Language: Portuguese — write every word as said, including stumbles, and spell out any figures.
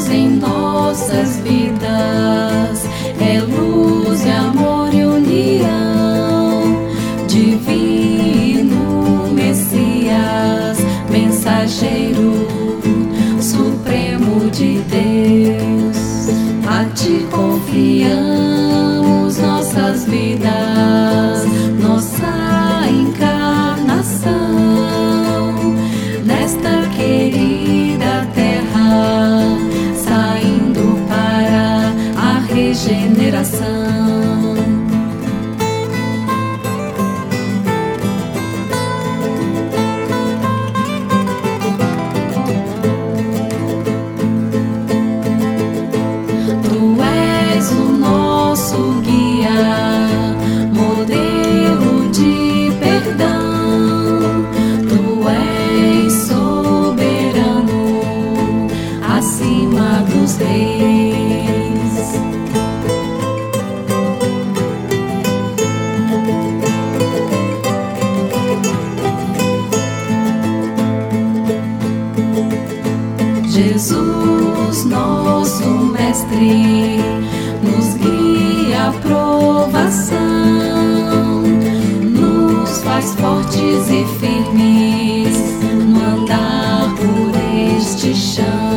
Jesus em nossas vidas é luz, é amor e união. Divino Messias, mensageiro supremo de Deus, a ti confiamos nossas vidas, nossa encarnação nesta querida terra, saindo para a regeneração. Tu és o nosso guia, modelo de perdão. Tu és soberano, acima dos reis. Jesus, nosso mestre, nos guia a provação, nos faz fortes e firmes no andar por este chão.